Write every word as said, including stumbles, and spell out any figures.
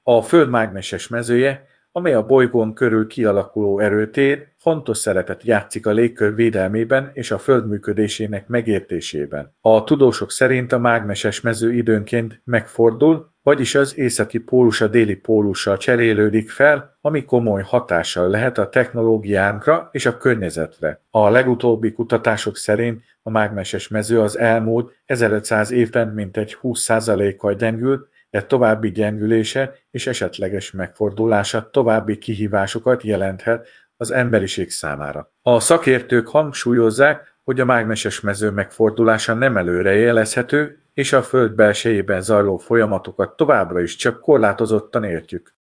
A Föld mágneses mezője, amely a bolygón körül kialakuló erőtér, fontos szerepet játszik a légkör védelmében és a Föld működésének megértésében. A tudósok szerint a mágneses mező időnként megfordul, vagyis az északi pólus a déli pólussal cserélődik fel, ami komoly hatással lehet a technológiánkra és a környezetre. A legutóbbi kutatások szerint a mágneses mező az elmúlt ezerötszáz évben mintegy húsz százalékkal gyengült, de további gyengülése és esetleges megfordulása további kihívásokat jelenthet az emberiség számára. A szakértők hangsúlyozzák, hogy a mágneses mező megfordulása nem előrejelezhető, és a Föld belsejében zajló folyamatokat továbbra is csak korlátozottan értjük.